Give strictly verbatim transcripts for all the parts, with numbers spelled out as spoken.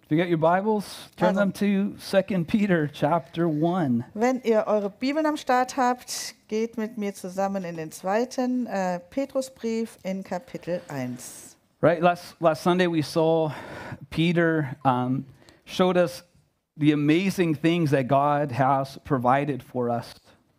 If you got your Bibles, turn Also. them to Second Peter chapter one. Wenn ihr eure Bibeln am Start habt, geht mit mir zusammen in den zweiten äh, Petrusbrief in Kapitel eins. Right, last, last Sunday we saw Peter um, showed us the amazing things that God has provided for us.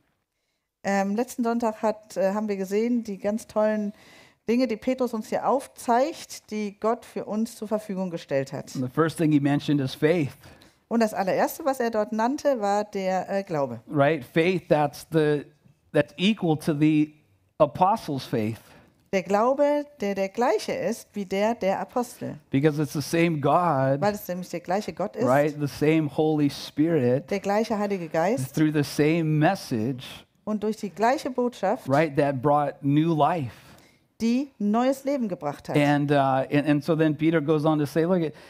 Ähm, letzten Sonntag hat, äh, haben wir gesehen, die ganz tollen Dinge, die Petrus uns hier aufzeigt, die Gott für uns zur Verfügung gestellt hat. And the first thing he mentioned is faith, Und das allererste, was er dort nannte, war der äh, Glaube. right? Faith that's the that's equal to the apostles' faith Der Glaube, der der gleiche ist wie der der Apostel, because it's the same God, weil es nämlich der gleiche Gott ist, right? The same Holy Spirit der gleiche Heilige Geist through the same message, und durch die gleiche Botschaft, right? That brought new life. die neues Leben gebracht hat. And, uh, and and so then Peter goes on to say, look, at,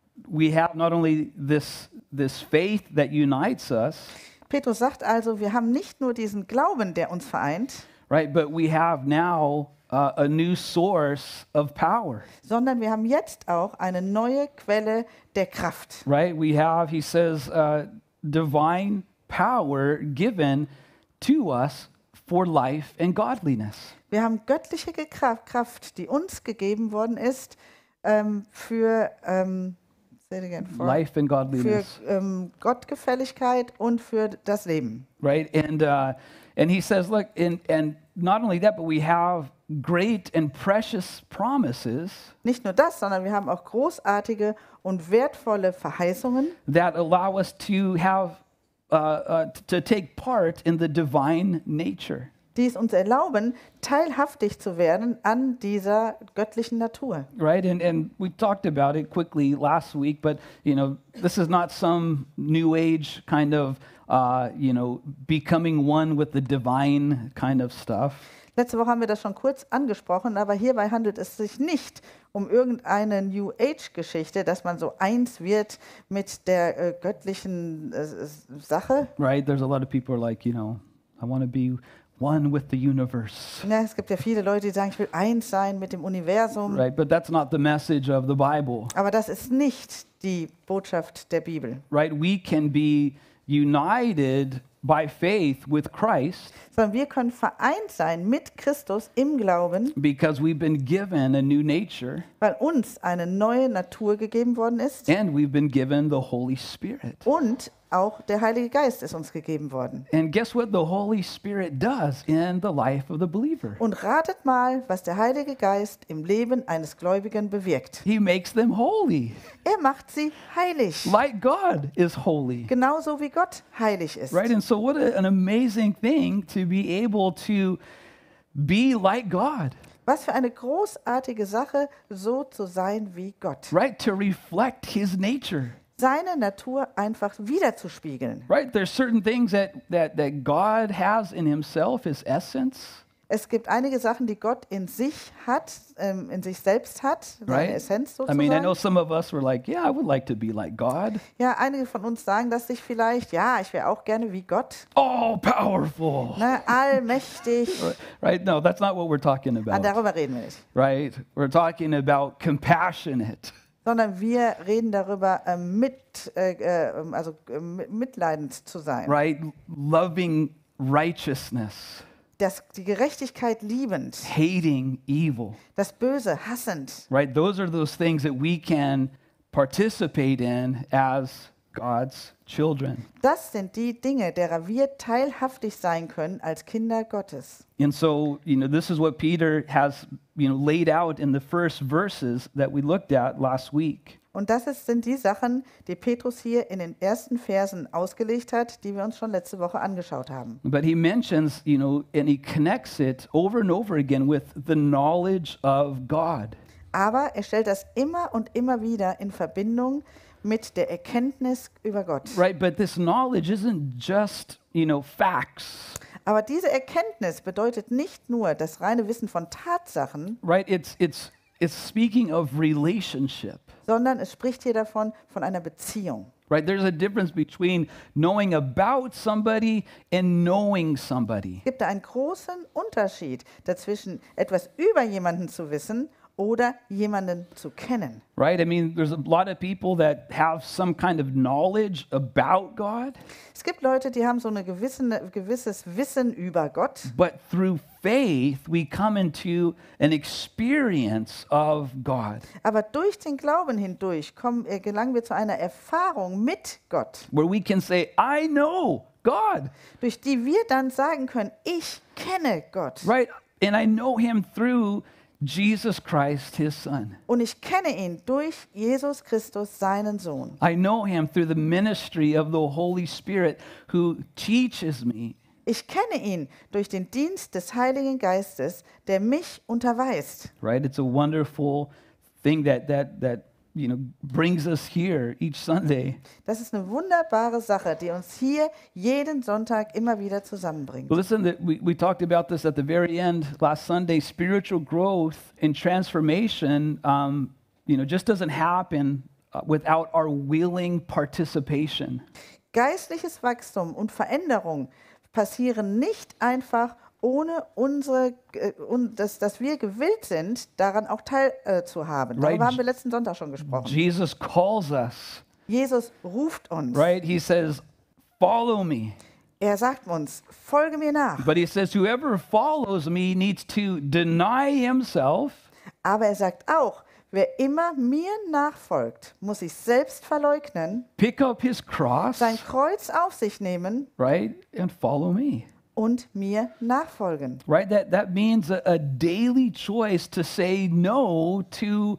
we have not only this this faith that unites us, Petrus sagt also, wir haben nicht nur diesen Glauben, der uns vereint, right? But we have now uh, a new source of power, sondern wir haben jetzt auch eine neue Quelle der Kraft. right? We have, he says, uh, divine power given to us for life and godliness. Wir haben göttliche Gra- Kraft, die uns gegeben worden ist ähm, für, ähm, say it again, for, Life and für godliness, ähm, Gottgefälligkeit und für das Leben. right? And uh, and he says, look, and and not only that, but we have great and precious promises Nicht nur das, sondern wir haben auch großartige und wertvolle Verheißungen, that allow us to have uh, uh, to take part in the divine nature, die es uns erlauben, teilhaftig zu werden an dieser göttlichen Natur. right? And and we talked about it quickly last week, but you know, this is not some new age kind of uh, you know becoming one with the divine kind of stuff. Letzte Woche haben wir das schon kurz angesprochen, aber hierbei handelt es sich nicht um irgendeine New Age-Geschichte, dass man so eins wird mit der äh, göttlichen äh, Sache. Right? There's a lot of people who are like, you know, I want to be one with the universe. Ja, es gibt ja viele Leute, die sagen, ich will eins sein mit dem Universum. Right? But that's not the message of the Bible. Aber das ist nicht die Botschaft der Bibel. Right? We can be united by faith with Christ Sondern wir können vereint sein mit Christus im Glauben, because we've been given a new nature weil uns eine neue Natur gegeben worden ist and we've been given the Holy Spirit. und auch der Heilige Geist ist uns gegeben worden. And guess what the Holy Spirit does in the life of the believer? Und ratet mal, was der Heilige Geist im Leben eines Gläubigen bewirkt. He makes them holy, Er macht sie heilig, like God is holy. genauso wie Gott heilig ist. Right? And so what a, an amazing thing to be able to be like God, Was für eine großartige Sache, so zu sein wie Gott. right? To reflect his nature. Seine Natur einfach wiederzuspiegeln. Right? There's certain things that, that, that God has in himself, his essence, Es gibt einige Sachen, die Gott in sich hat, ähm, in sich selbst hat, seine right? Essenz I mean, I know sozusagen. some of us were like, yeah, I would like to be like God. Ja, einige von uns sagen das sich vielleicht, ja, ich wäre auch gerne wie Gott, All powerful. ne, allmächtig. Right? No, that's not what we're talking Ah, about. darüber reden wir nicht. Right? We're talking about compassionate, Sondern wir reden darüber, ähm, mit, äh, äh, also äh, mit- mitleidend zu sein. right? Loving righteousness, Das, die Gerechtigkeit liebend, hating evil. das Böse hassend. Right? Those are those things that we can participate in as God's children. Das sind die Dinge, derer wir teilhaftig sein können als Kinder Gottes. And so, you know, this is what Peter has, you know, laid out in the first verses that we looked at last week. Und das ist, sind die Sachen, die Petrus hier in den ersten Versen ausgelegt hat, die wir uns schon letzte Woche angeschaut haben. But he mentions, you know, and he connects it over and over again with the knowledge of God. Aber er stellt das immer und immer wieder in Verbindung mit der Erkenntnis über Gott. Right? But this knowledge isn't just, you know, facts. Aber diese Erkenntnis bedeutet nicht nur das reine Wissen von Tatsachen, Right? It's it's it's speaking of relationship. sondern es spricht hier davon, von einer Beziehung. Right? There's a difference between knowing about somebody and knowing somebody. Es gibt da einen großen Unterschied dazwischen, etwas über jemanden zu wissen oder jemanden zu kennen. Right? I mean, there's a lot of people that have some kind of knowledge about God, Es gibt Leute, die haben so ein gewisses Wissen über Gott, but through faith, we come into an experience of God, aber durch den Glauben hindurch kommen, äh, gelangen wir zu einer Erfahrung mit Gott, where we can say, I know God, durch die wir dann sagen können, ich kenne Gott. right? And I know him through Jesus Christ, his son. Und ich kenne ihn durch Jesus Christus, seinen Sohn. I know him through the ministry of the Holy Spirit who teaches me. Ich kenne ihn durch den Dienst des Heiligen Geistes, der mich unterweist. Right? It's a wonderful thing that that that you know brings us here each Sunday. Das ist eine wunderbare Sache, die uns hier jeden Sonntag immer wieder zusammenbringt. But listen, that we, we talked about this at the very end last Sunday. Spiritual growth and transformation, um, you know, just doesn't happen uh, without our willing participation. Geistliches Wachstum und Veränderung passieren nicht einfach ohne unsere, äh, un, dass, dass wir gewillt sind, daran auch teilzuhaben. Äh, haben. Right. Darüber haben wir letzten Sonntag schon gesprochen. Jesus calls us, Jesus ruft uns. right? He says, "Follow me." Er sagt uns, folge mir nach. But he says, "Whoever follows me needs to deny himself." Aber er sagt auch, wer immer mir nachfolgt, muss sich selbst verleugnen, Pick up his cross, sein Kreuz auf sich nehmen right, and follow me. und mir nachfolgen. Right? That that means a, a daily choice to say no to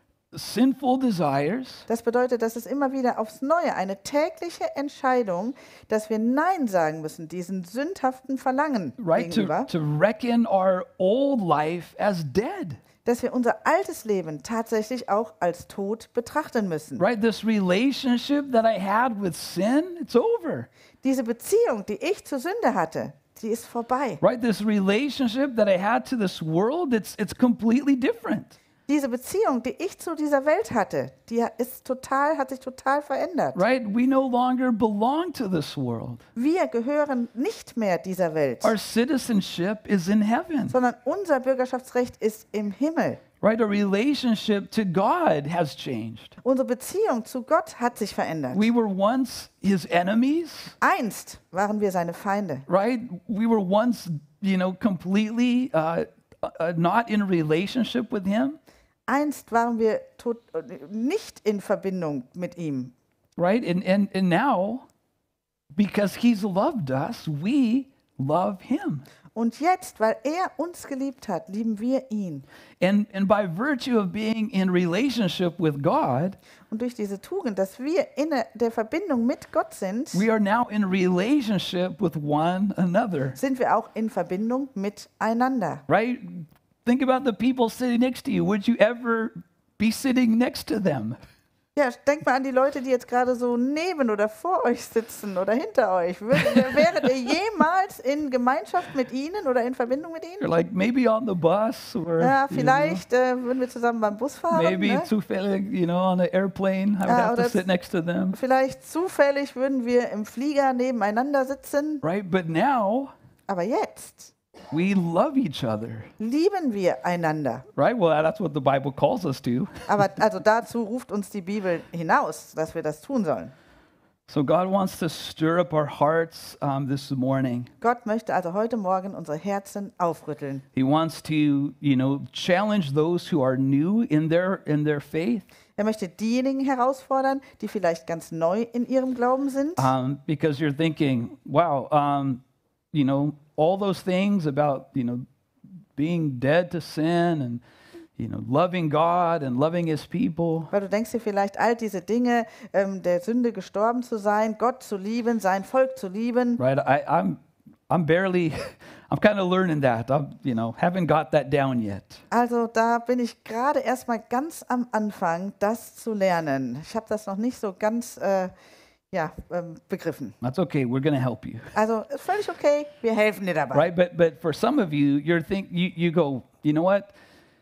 sinful desires, Das bedeutet, dass es immer wieder aufs Neue eine tägliche Entscheidung, dass wir Nein sagen müssen, diesen sündhaften Verlangen right? To, gegenüber, to reckon our old life as dead. dass wir unser altes Leben tatsächlich auch als tot betrachten müssen. Right? This relationship that I had with sin, it's over. Diese Beziehung, die ich zur Sünde hatte, die ist vorbei. Right? This relationship that I had to this world, it's it's completely different. Diese Beziehung, die ich zu dieser Welt hatte, die ist total, hat sich total verändert. Right? We no longer belong to this world. Wir gehören nicht mehr dieser Welt, Our citizenship is in heaven. sondern unser Bürgerschaftsrecht ist im Himmel. Right? Our relationship to God has changed. Unsere Beziehung zu Gott hat sich verändert. We were once his enemies, Einst waren wir seine Feinde. right? We were once, you know, completely uh, uh, not in relationship with him, Einst waren wir tot, nicht in Verbindung mit ihm. right? And, and, and now, because he's loved us, we love him. Und jetzt, weil er uns geliebt hat, lieben wir ihn. And, and by virtue of being in relationship with God, Und durch diese Tugend, dass wir in der Verbindung mit Gott sind, we are now in relationship with one another, sind wir auch in Verbindung miteinander. right? Think about the people sitting next to you. Would you ever be sitting next to them? Ja, denkt mal an die Leute, die jetzt gerade so neben oder vor euch sitzen oder hinter euch. Würdet, wäret ihr jemals in Gemeinschaft mit ihnen oder in Verbindung mit ihnen? You're like maybe on the bus or Ja, you know, vielleicht äh, würden wir zusammen beim Bus fahren. maybe Ne? zufällig, you know, on an airplane. I would Ah, have to oder sit next to them, Vielleicht zufällig würden wir im Flieger nebeneinander sitzen. right? But now Aber jetzt we love each other, lieben wir einander. right? Well, that's what the Bible calls us to. Aber also dazu ruft uns die Bibel hinaus, dass wir das tun sollen. So God wants to stir up our hearts um, this morning. Gott möchte also heute Morgen unsere Herzen aufrütteln. He wants to, you know, challenge those who are new in their in their faith, Er möchte diejenigen herausfordern, die vielleicht ganz neu in ihrem Glauben sind. um, because you're thinking, wow, um, you know, all those things about, you know, being dead to sin and, you know, loving God and loving His people. Weil du denkst dir vielleicht all diese Dinge, ähm, der Sünde gestorben zu sein, Gott zu lieben, sein Volk zu lieben. Right? I, I'm, I'm barely, I'm kind of learning that. I'm, you know, haven't got that down yet. Also da bin ich gerade erst mal ganz am Anfang, das zu lernen. Ich habe das noch nicht so ganz äh, ja, ähm, begriffen. That's okay. We're going to help you. Also ist völlig okay, wir helfen dir dabei. Right? But but for some of you, you're think you, you go, you know what?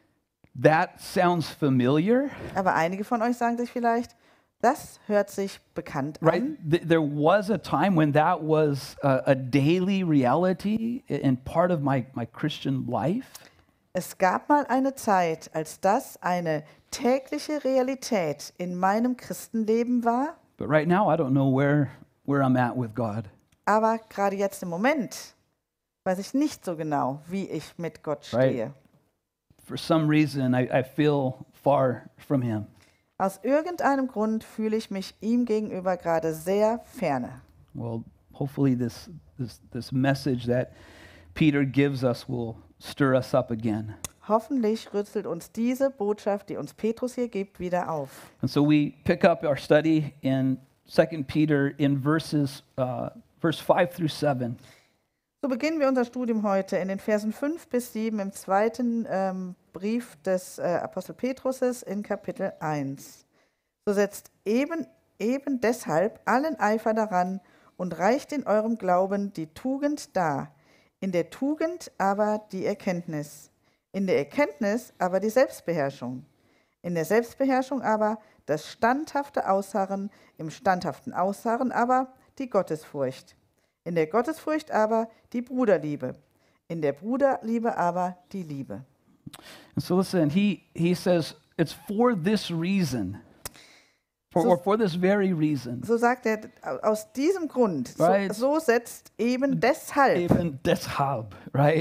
That sounds familiar, Aber einige von euch sagen sich vielleicht, das hört sich bekannt right? an. Th- there was a time when that was a, a daily reality and part of my, my Christian life. Es gab mal eine Zeit, als das eine tägliche Realität in meinem Christenleben war, But right now, I don't know where, where I'm at with God. aber gerade jetzt im Moment weiß ich nicht so genau, wie ich mit Gott Right. stehe. For some reason, I, I feel far from Him. Aus irgendeinem Grund fühle ich mich ihm gegenüber gerade sehr ferne. Well, hopefully, this, this, this message that Peter gives us will stir us up again. Hoffentlich rüttelt uns diese Botschaft, die uns Petrus hier gibt, wieder auf. And so we pick up our study in Second Peter in verses, uh, verse five through seven. So beginnen wir unser Studium heute in den Versen fünf bis sieben im zweiten ähm, Brief des äh, Apostel Petruses in Kapitel eins. So setzt eben, eben deshalb allen Eifer daran und reicht in eurem Glauben die Tugend dar, in der Tugend aber die Erkenntnis, in der Erkenntnis aber die Selbstbeherrschung, in der Selbstbeherrschung aber das standhafte Ausharren, im standhaften Ausharren aber die Gottesfurcht, in der Gottesfurcht aber die Bruderliebe, in der Bruderliebe aber die Liebe. And so listen, he, he says, it's for this reason, for, So- or for this very reason, So sagt er, aus diesem Grund, so, Right. so setzt eben deshalb, even deshalb, right?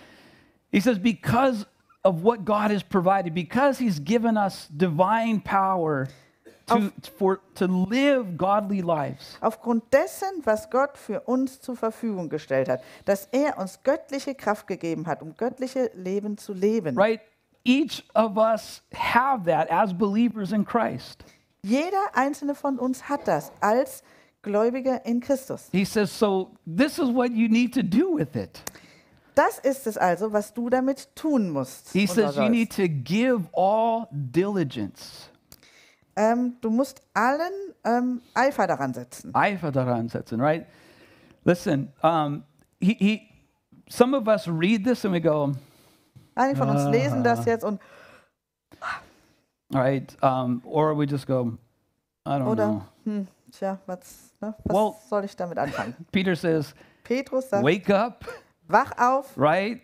He says, because of what God has provided, because He's given us divine power to, for, to live godly lives. aufgrund dessen, was Gott für uns zur Verfügung gestellt hat, dass er uns göttliche Kraft gegeben hat, um göttliche Leben zu leben. Right? Each of us have that as believers in Christ. Jeder einzelne von uns hat das als Gläubiger in Christus. He says, so this is what you need to do with it. Das ist es also, was du damit tun musst. He und says you sollst. need to give all diligence. Ähm, du musst allen ähm, Eifer daran setzen. Eifer daran setzen, right? Listen, um, he, he, some of us read this and we go, Einige von uns lesen das jetzt und all right, um, or we just go, I don't oder, know. hm, tja, was, ne, was Well- soll ich damit anfangen? Peter says, Petrus sagt, wake up, wach auf, right?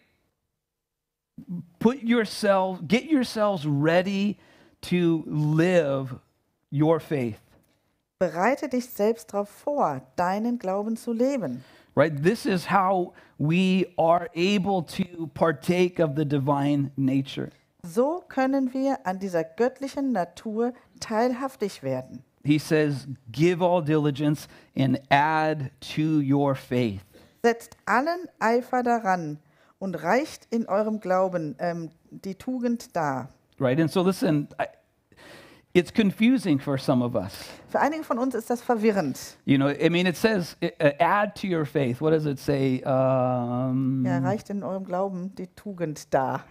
Put yourself, get yourselves ready to live your faith, bereite dich selbst darauf vor, deinen Glauben zu leben. right? This is how we are able to partake of the divine nature. So können wir an dieser göttlichen Natur teilhaftig werden. He says, give all diligence and add to your faith. Setzt allen Eifer daran und reicht in eurem Glauben ähm, die Tugend dar. Right? And so, listen, I, it's confusing for some of us. Für einige von uns ist das verwirrend. You know, I mean, it says, uh, add to your faith. What does it say? Um, Ja, reicht in eurem Glauben die Tugend dar.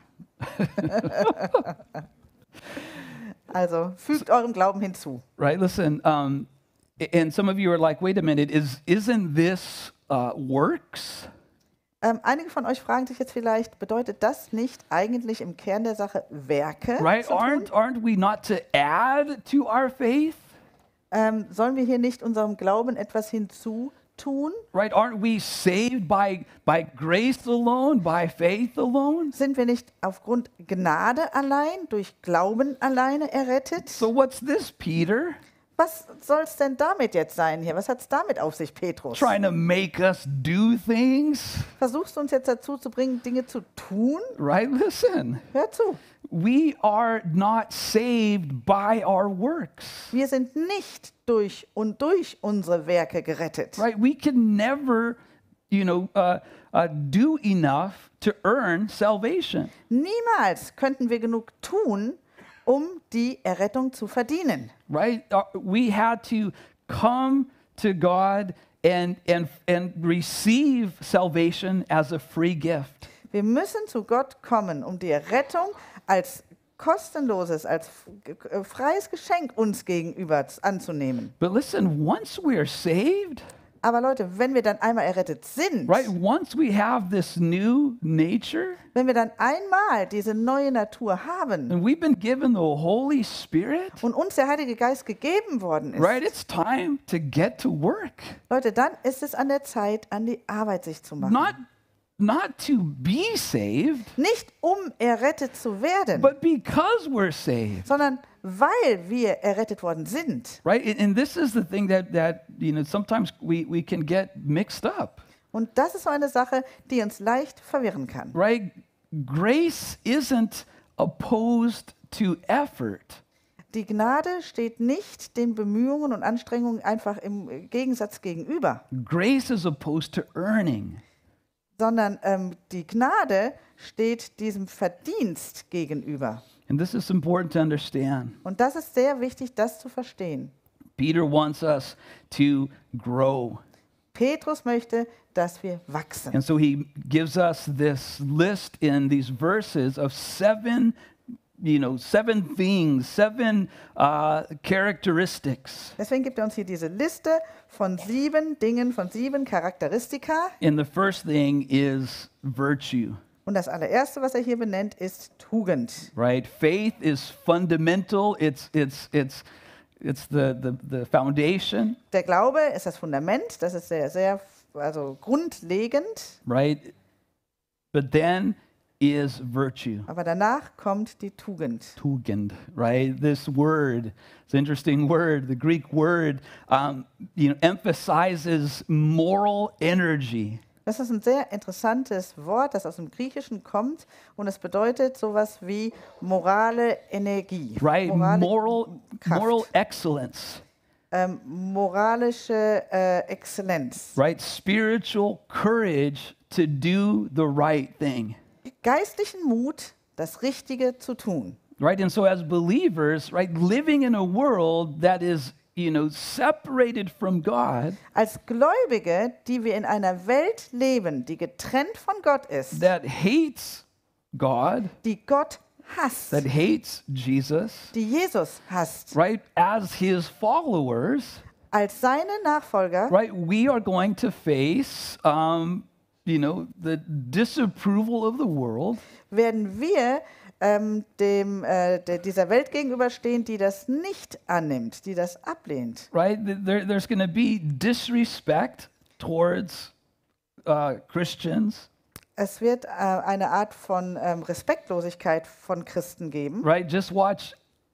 Also fügt eurem Glauben hinzu. Right? Listen, um, and some of you are like, wait a minute, is, isn't this uh, works? Ähm, einige von euch fragen sich jetzt vielleicht, bedeutet das nicht eigentlich im Kern der Sache Werke? Right? zu tun? Aren't, aren't we not to add to our faith? Ähm, sollen wir hier nicht unserem Glauben etwas hinzutun? Right? Aren't we saved by, by grace alone, by faith alone? Sind wir nicht aufgrund Gnade allein, durch Glauben alleine errettet? So what's this, Peter? Was soll es denn damit jetzt sein hier? Was hat es damit auf sich, Petrus? Trying to make us do things? Versuchst du uns jetzt dazu zu bringen, Dinge zu tun? Right? Listen, Hör zu. we are not saved by our works. Wir sind nicht durch und durch unsere Werke gerettet. Right? We can never, you know, uh, uh, do enough to earn salvation. Niemals könnten wir genug tun, um die Errettung zu verdienen. Right? Uh, we had to come to God and, and, and receive salvation as a free gift. Wir müssen zu Gott kommen, um die Errettung als kostenloses, als f- äh, freies Geschenk uns gegenüber z- anzunehmen. But listen, once we are saved, Aber Leute, wenn wir dann einmal errettet sind, right? Once we have this new nature, wenn wir dann einmal diese neue Natur haben and we've been given the Holy Spirit, und uns der Heilige Geist gegeben worden ist, right? It's time to get to work. Leute, dann ist es an der Zeit, an die Arbeit sich zu machen. Not not to be saved, nicht um errettet zu werden, but because we're saved. sondern weil wir errettet worden sind. Right? And, and this is the thing that, that you know, sometimes we, we can get mixed up. Und das ist so eine Sache, die uns leicht verwirren kann. Right? Grace isn't opposed to effort. Die Gnade steht nicht den Bemühungen und Anstrengungen einfach im Gegensatz gegenüber, Grace is opposed to earning. sondern ähm, die Gnade steht diesem Verdienst gegenüber. And this is important to understand. Und das ist sehr wichtig, das zu verstehen. Peter wants us to grow. Petrus möchte, dass wir wachsen. And so he gives us this list in these verses of seven, you know, seven things, seven uh, characteristics. Deswegen gibt er uns hier diese Liste von sieben Dingen, von sieben Charakteristika. And the first thing is virtue, Und das allererste, was er hier benennt, ist Tugend. right? Faith is fundamental. It's it's it's it's the the, the foundation, Der Glaube ist das Fundament, das ist sehr, sehr also grundlegend. right? But then is virtue. Aber danach kommt die Tugend. Tugend, right? This word, it's an interesting word. The Greek word, um, you know, emphasizes moral energy. Das ist ein sehr interessantes Wort, das aus dem Griechischen kommt und es bedeutet sowas wie morale Energie, Right, morale moral, Kraft, moral excellence, ähm, moralische äh, Exzellenz, right? Spiritual courage to do the right thing, geistlichen Mut, das Richtige zu tun. right? And so, as believers, right, living in a world that is, you know, separated from God, Als Gläubige, die wir in einer Welt leben, die getrennt von Gott ist, that hates God, die Gott hasst, that hates Jesus, die Jesus hasst, right? As His followers, als seine Nachfolger, right? We are going to face, um, you know, the disapproval of the world, werden wir ähm, dem, äh, de, dieser Welt gegenüberstehen, die das nicht annimmt, die das ablehnt. right? There, there's going to be disrespect towards uh, Christians, Es wird äh, eine Art von ähm, Respektlosigkeit von Christen geben. right? Just watch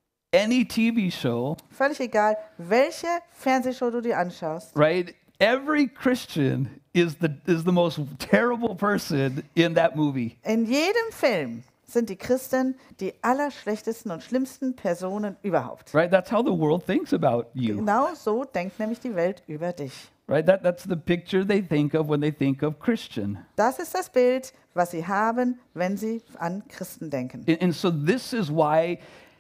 any T V show, Völlig egal, welche Fernsehshow du dir anschaust. right? Every Christian is the is the most terrible person in that movie, In jedem Film sind die Christen die allerschlechtesten und schlimmsten Personen überhaupt. right? That's how the world thinks about you, Genau so denkt nämlich die Welt über dich. right? That that's the picture they think of when they think of Christian. Das ist das Bild, was sie haben, wenn sie an Christen denken. And, and so this is why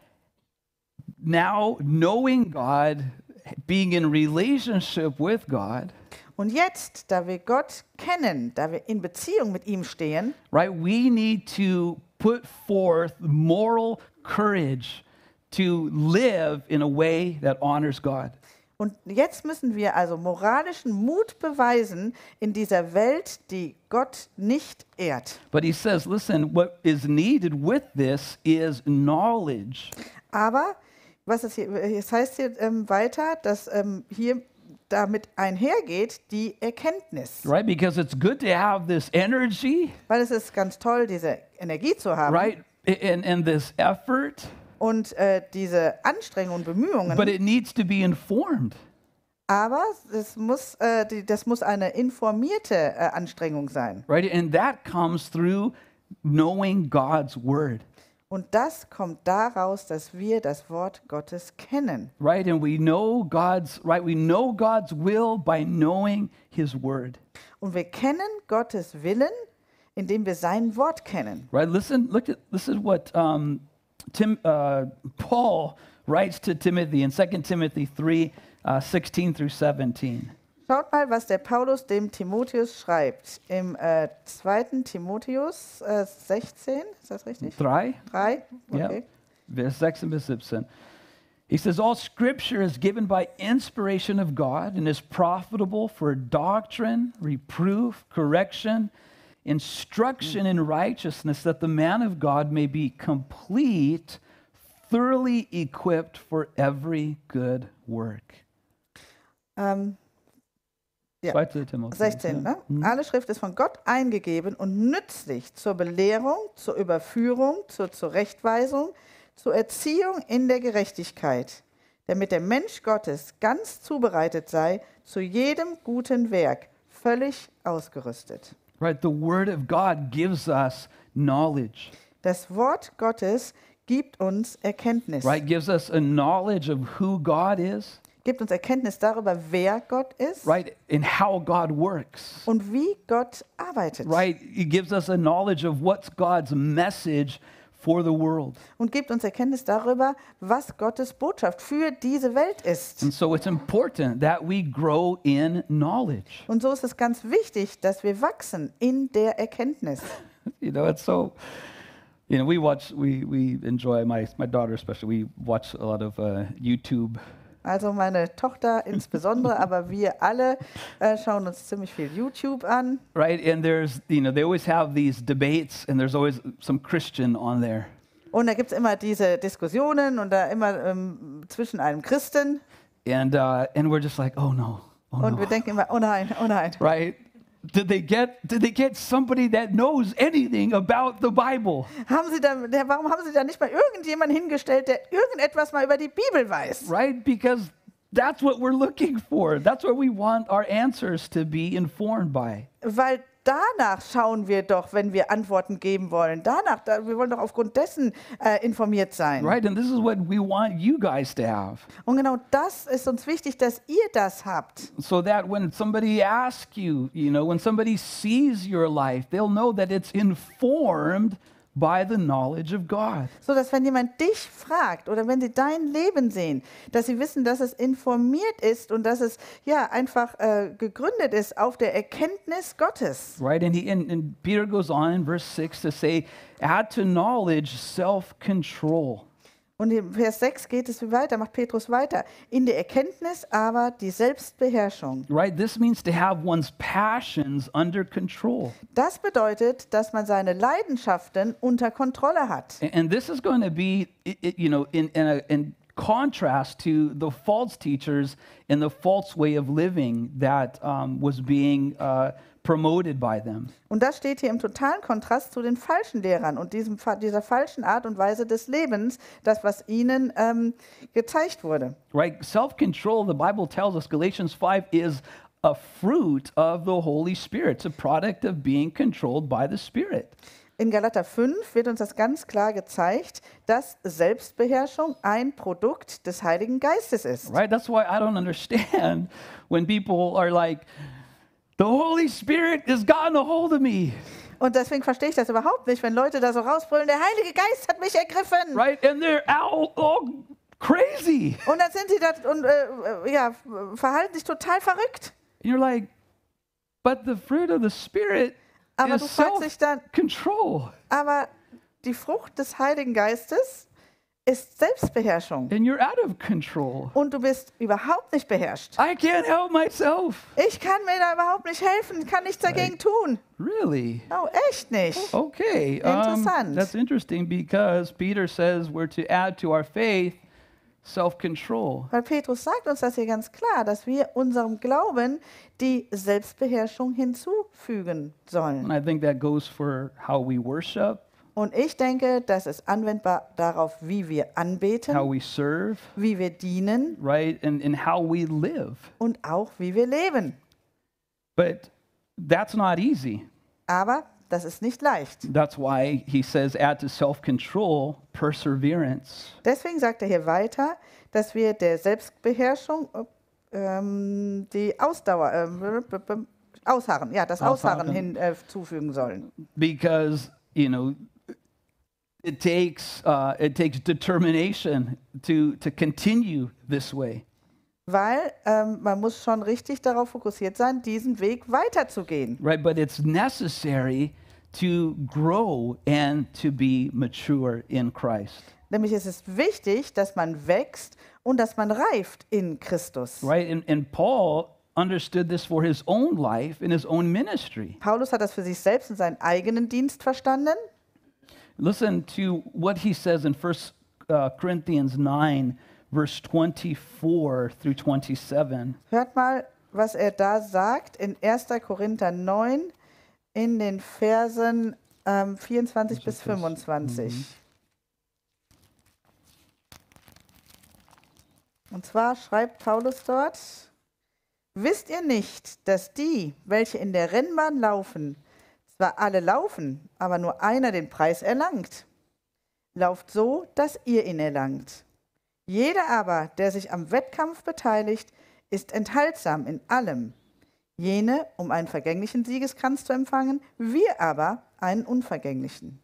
now knowing God, being in relationship with God, Und jetzt, da wir Gott kennen, da wir in Beziehung mit ihm stehen, right? We need to put forth moral courage to live in a way that honors God. und jetzt müssen wir also moralischen Mut beweisen in dieser Welt, die Gott nicht ehrt. But he says, listen, what is needed with this is knowledge. Aber was es hier, es heißt hier ähm, weiter, dass ähm, hier damit einhergeht die Erkenntnis. Right? Because it's good to have this energy, Weil es ist ganz toll, diese Energie zu haben right? And, and this effort, und äh, diese Anstrengungen und Bemühungen. but it needs to be informed. Aber es muss, äh, die, das muss eine informierte äh, Anstrengung sein. Right? And that comes through knowing God's word. Und das kommt daraus, dass wir das Wort Gottes kennen. Right? And we know God's right, we know God's will by knowing his word. Und wir kennen Gottes Willen, indem wir sein Wort kennen. Right? Listen, look at this is what um, Tim uh, Paul writes to Timothy in Second Timothy three, uh, sixteen through seventeen. Schaut mal, was der Paulus dem Timotheus schreibt. Im äh, zweiten Timotheus äh, sechzehn, ist das richtig? Drei? drei? Yeah. Okay. Vers sechzehn bis siebzehn. He says, all scripture is given by inspiration of God and is profitable for doctrine, reproof, correction, instruction in righteousness, that the man of God may be complete, thoroughly equipped for every good work. Ähm, Ja. zweiter Timotheus. sechzehn, ja. ne? Alle Schrift ist von Gott eingegeben und nützlich zur Belehrung, zur Überführung, zur Zurechtweisung, zur Erziehung in der Gerechtigkeit, damit der Mensch Gottes ganz zubereitet sei, zu jedem guten Werk, völlig ausgerüstet. Right, the Word of God gives us knowledge. Das Wort Gottes gibt uns Erkenntnis. Right, gives us a knowledge of who God is. Gibt uns Erkenntnis darüber, wer Gott ist, Right, and how God works. und wie Gott arbeitet. Right, it gives us a knowledge of what's God's message for the world. Und gibt uns Erkenntnis darüber, was Gottes Botschaft für diese Welt ist. And so it's important that we grow in knowledge. Und so ist es ganz wichtig, dass wir wachsen in der Erkenntnis. You know, it's so, you know, we watch, we, we enjoy, my, my daughter especially, we watch a lot of uh, YouTube. Also meine Tochter insbesondere, aber wir alle äh, schauen uns ziemlich viel YouTube an. Right, and there's, you know, they always have these debates and there's always some Christian on there. Und da gibt es immer diese Diskussionen und da immer ähm, zwischen einem Christen. And, uh, and we're just like, oh no, oh Und wir no. denken immer, oh nein, oh nein. Right? Did they get, did they get somebody that knows anything about the Bible? Haben Sie da, der, warum haben Sie da nicht mal irgendjemanden hingestellt, der irgendetwas mal über die Bibel weiß? Right? Because that's what we're looking for. That's what we want our answers to be informed by. Weil danach schauen wir doch, wenn wir Antworten geben wollen. Danach, da, wir wollen doch aufgrund dessen äh, informiert sein. Right? And this is what we want you guys to have. Und genau das ist uns wichtig, dass ihr das habt. So that when somebody asks you, you know, when somebody sees your life, they'll know that it's informed by the knowledge of God. So dass wenn jemand dich fragt oder wenn sie dein Leben sehen, dass sie wissen, dass es informiert ist und dass es ja einfach äh, gegründet ist auf der Erkenntnis Gottes. Right? And, he, and, and Peter goes on in verse six to say, add to knowledge self-control. Und in Vers sechs geht es weiter, macht Petrus weiter. In der Erkenntnis aber die Selbstbeherrschung. Right? This means to have one's passions under control. Das bedeutet, dass man seine Leidenschaften unter Kontrolle hat. And, and this is going to be, i- i- you know, in, in, a, in contrast to the false teachers and the false way of living that um, was being uh, promoted by them. Und das steht hier im totalen Kontrast zu den falschen Lehrern und diesem, fa- dieser falschen Art und Weise des Lebens, das, was ihnen ähm, gezeigt wurde. Right? Self-control, the Bible tells us, Galatians five, is a fruit of the Holy Spirit. It's a product of being controlled by the Spirit. In Galater fünf wird uns das ganz klar gezeigt, dass Selbstbeherrschung ein Produkt des Heiligen Geistes ist. Right? That's why I don't understand when people are like, the Holy Spirit has gotten a hold of me. Und deswegen verstehe ich das überhaupt nicht, wenn Leute da so rausbrüllen, der Heilige Geist hat mich ergriffen. Right? And they're all, all crazy. Und dann sind sie da und äh, ja, verhalten sich total verrückt. And you're like, but the fruit of the Spirit Aber is du fragst dich dann, self-control. aber die Frucht des Heiligen Geistes ist Selbstbeherrschung. And you're out of control. Und du bist überhaupt nicht beherrscht. I can't help myself. Ich kann mir da überhaupt nicht helfen, kann nichts dagegen tun. Really? Oh, echt nicht. Okay. Um, Interessant. that's interesting because Peter says we're to add to our faith self-control. Weil Petrus sagt uns das hier ganz klar, dass wir unserem Glauben die Selbstbeherrschung hinzufügen sollen. And I think that goes for how we worship, Und ich denke, das ist anwendbar darauf, wie wir how anbeten, we serve, wie wir dienen right? And, and how we live. und auch wie wir leben. But that's not easy. Aber das ist nicht leicht. That's why he says add to self-control perseverance. Deswegen sagt er hier weiter, dass wir der Selbstbeherrschung ähm, die Ausdauer, ähm, Ausharren, ja, das Ausharren Ausharren. hinzufügen sollen. Because, you know, it takes, uh, it takes determination to, to continue this way. Weil ähm, man muss schon richtig darauf fokussiert sein, diesen Weg weiterzugehen. Right, but it's necessary to grow and to be mature in Christ. Nämlich ist es wichtig, dass man wächst und dass man reift in Christus. Right, and, and Paul understood this for his own life in his own ministry. Paulus hat das für sich selbst in seinen eigenen Dienst verstanden. Listen to what he says in First uh, Corinthians nine, verse twenty-four through twenty-seven. Hört mal, was er da sagt in erster Korinther neun in den Versen ähm, vierundzwanzig bis fünfundzwanzig. Und zwar schreibt Paulus dort: Wisst ihr nicht, dass die, welche in der Rennbahn laufen, zwar alle laufen, aber nur einer den Preis erlangt? Lauft so, dass ihr ihn erlangt. Jeder aber, der sich am Wettkampf beteiligt, ist enthaltsam in allem. Jene, um einen vergänglichen Siegeskranz zu empfangen, wir aber einen unvergänglichen.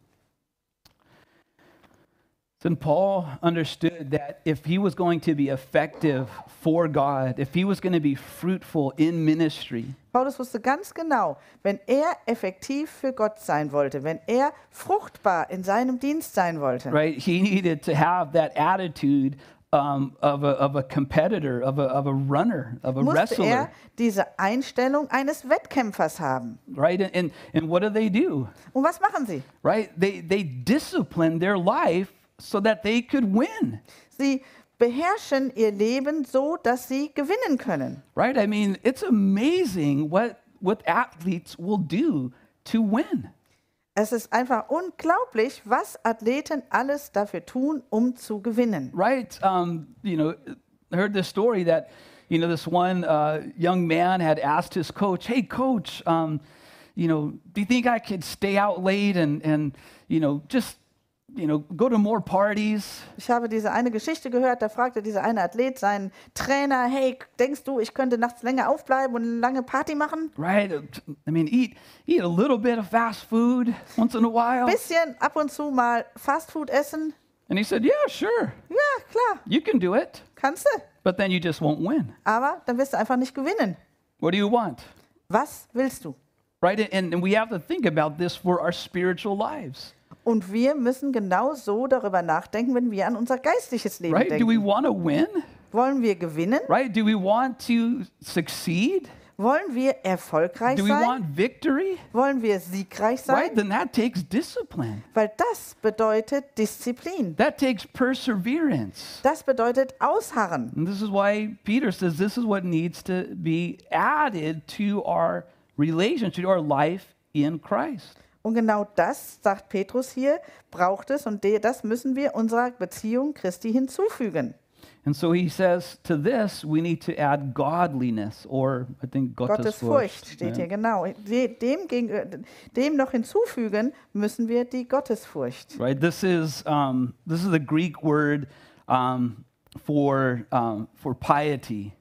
And Paul understood that if he was going to be effective for God, if he was going to be fruitful in ministry, Paulus wusste ganz genau, wenn er effektiv für Gott sein wollte, wenn er fruchtbar in seinem Dienst sein wollte, right, he needed to have that attitude um, of, a, of a competitor, of a, of a runner, of a musste wrestler, er diese Einstellung eines Wettkämpfers haben. right? And, and, and what do they do, Und was machen sie? right? They, they discipline their life so that they could win, Sie beherrschen ihr Leben so, dass sie gewinnen können. right? I mean, it's amazing what, what athletes will do to win. Es ist einfach unglaublich, was Athleten alles dafür tun, um zu gewinnen. Right. Um, you know, I heard this story that, you know, this one uh, young man had asked his coach, hey, coach, um, you know, do you think I could stay out late and, and you know, just, you know, go to more parties? Ich habe diese eine Geschichte gehört, da fragte dieser eine Athlet seinen Trainer, hey, denkst du, ich könnte nachts länger aufbleiben und eine lange Party machen? Right. I mean, eat, eat a little bit of fast food once in a while. Bisschen ab und zu mal Fastfood essen? And he said, yeah, sure, Ja, klar, you can do it, kannst du. but then you just won't win. Aber dann wirst du einfach nicht gewinnen. What do you want? Was willst du? Right. And, and we have to think about this for our spiritual lives. Und wir müssen genau so darüber nachdenken, wenn wir an unser geistliches Leben Right? Do we denken. want to win? Wollen wir gewinnen? Right? Do we want to succeed? Wollen wir erfolgreich Do we sein? want victory? Wollen wir siegreich Right? sein? Then that takes discipline. Weil das bedeutet Disziplin. That takes perseverance. Das bedeutet Ausharren. And this is why Peter says this is what needs to be added to our relationship, to our life in Christ. Und genau das, sagt Petrus hier, braucht es und de- das müssen wir unserer Beziehung Christi hinzufügen. And so he says to this, we need to add godliness, or I think Gottes Furcht Gottesfurcht. steht hier Yeah. genau. De- Dem, gegen, dem noch hinzufügen müssen wir die Gottesfurcht. Right? This is um, this is the Greek word um, for um, for piety.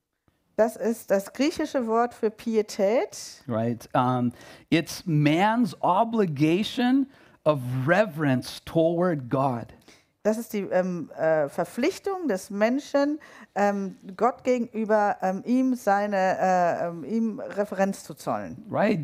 Das ist das griechische Wort für Pietät. Right? Um, it's man's obligation of reverence toward God. Das ist die ähm, äh, Verpflichtung des Menschen, ähm, Gott gegenüber ähm, ihm seine äh, ähm, ihm Referenz zu zollen. Right?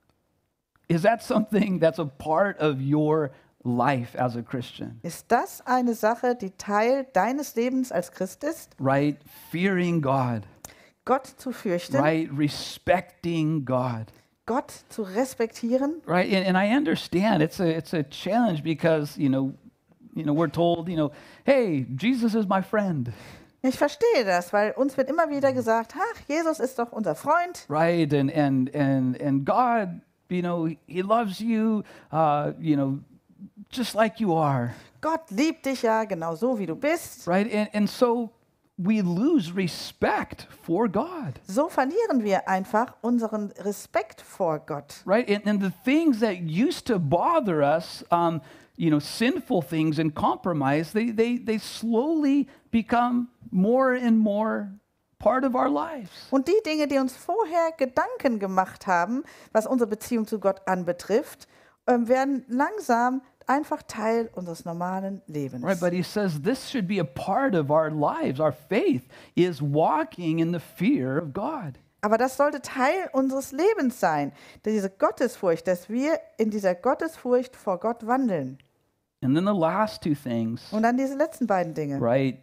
Is that something that's a part of your life as a Christian? Ist das eine Sache, die Teil deines Lebens als Christ ist? Right? Fearing God. Gott zu fürchten, Right? Respecting God. Gott zu respektieren. Right? And, and I understand it's a it's a challenge because, you know, you know, we're told, you know, hey, Jesus is my friend. Ich verstehe das, weil uns wird immer wieder gesagt, ach, Jesus ist doch unser Freund. Right? And and and and God, you know, he loves you, uh, you know, just like you are. Gott liebt dich ja genau so, wie du bist. Right? And and so we lose respect for God. So verlieren wir einfach unseren Respekt vor Gott. Right? And, and the things that used to bother us, um, you know, sinful things and compromise, they, they, they slowly become more and more part of our lives. Und die Dinge, die uns vorher Gedanken gemacht haben, was unsere Beziehung zu Gott anbetrifft, ähm, werden langsam einfach Teil unseres normalen Lebens. Right? But he says this should be a part of our lives. Our faith is walking in the fear of God. Aber das sollte Teil unseres Lebens sein, diese Gottesfurcht, dass wir in dieser Gottesfurcht vor Gott wandeln. And then the last two things, Und dann diese letzten beiden Dinge. right,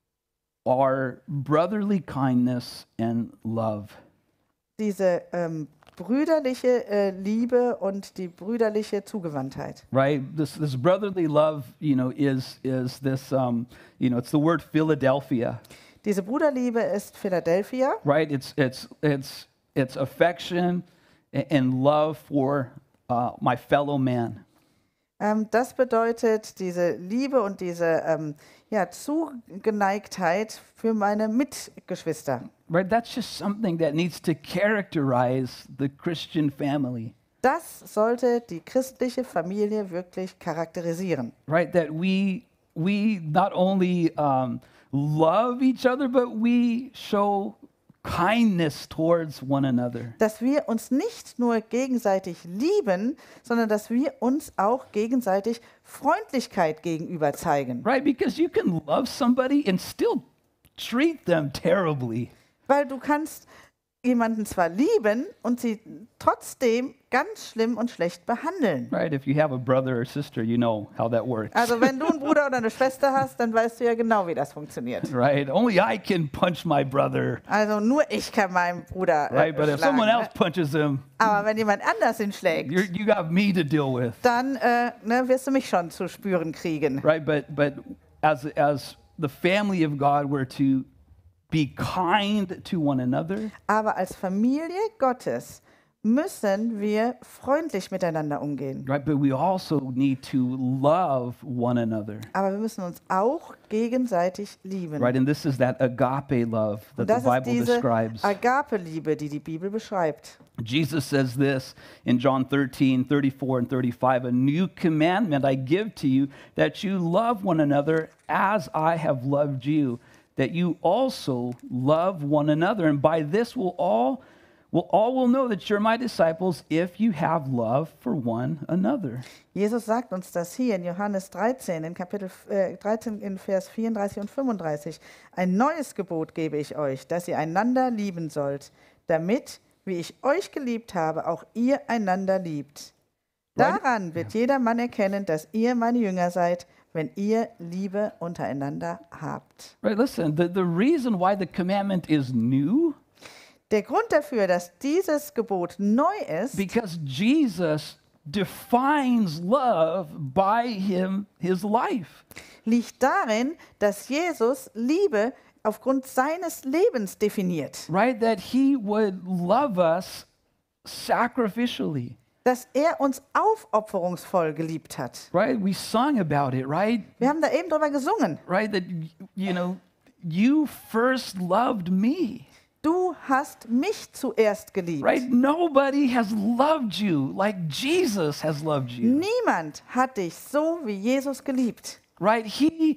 are brotherly kindness and love. Diese ähm, brüderliche äh, Liebe und die brüderliche Zugewandtheit. Right? This this brotherly love, you know, is is this um, you know, it's the word Philadelphia. Diese Bruderliebe ist Philadelphia. right? It's it's it's it's affection a- and love for uh, my fellow man, Ähm, das bedeutet diese Liebe und diese ähm, ja, Zugeneigtheit für meine Mitgeschwister. right? That's just something that needs to characterize the Christian family, Das sollte die christliche Familie wirklich charakterisieren. right? That we we not only um, love each other, but we show kindness towards one another. Dass wir uns nicht nur gegenseitig lieben, sondern dass wir uns auch gegenseitig Freundlichkeit gegenüber zeigen. Right? Because you can love somebody and still treat them terribly. Weil du kannst jemanden zwar lieben und sie trotzdem ganz schlimm und schlecht behandeln. Right? If you have a brother or sister, you know how that works. Also wenn du einen Bruder oder eine Schwester hast, dann weißt du ja genau, wie das funktioniert. Right? Only I can punch my brother. Also nur ich kann meinen Bruder äh, Right? But if schlagen. someone else Ne? punches him, Aber wenn jemand anders ihn schlägt, you're, you got me to deal with. dann äh, ne, wirst du mich schon zu spüren kriegen. Right? But but as as the family of God, we're to be kind to one another. Aber als Familie Gottes müssen wir freundlich miteinander umgehen. Right? But we also need to love one another. Aber wir müssen uns auch gegenseitig lieben. Right? And this is that agape love that Und the das ist Bible diese describes. Agape-Liebe, die die Bibel beschreibt. Jesus says this in John thirteen, thirty-four and thirty-five, a new commandment I give to you, that you love one another as I have loved you, that you also love one another. And by this will all will all will know that you're my disciples if you have love for one another. Jesus sagt uns das hier in Johannes dreizehn, in Kapitel äh, dreizehn, in Vers vierunddreißig und fünfunddreißig. Ein neues Gebot gebe ich euch, dass ihr einander lieben sollt, damit, wie ich euch geliebt habe, auch ihr einander liebt. Daran wird jeder Mann erkennen, dass ihr meine Jünger seid, wenn ihr Liebe untereinander habt. Right, listen, the, the reason why the commandment is new, Der Grund dafür, dass dieses Gebot neu ist, because Jesus defines love by him his life. liegt darin, dass Jesus Liebe aufgrund seines Lebens definiert. Right, that he would love us sacrificially. Dass er uns aufopferungsvoll geliebt hat. Right, we sung about it, right? Wir haben da eben drüber gesungen. Right, that you know, you first loved me. Du hast mich zuerst geliebt. Right, nobody has loved you like Jesus has loved you. Niemand hat dich so wie Jesus geliebt. Right, he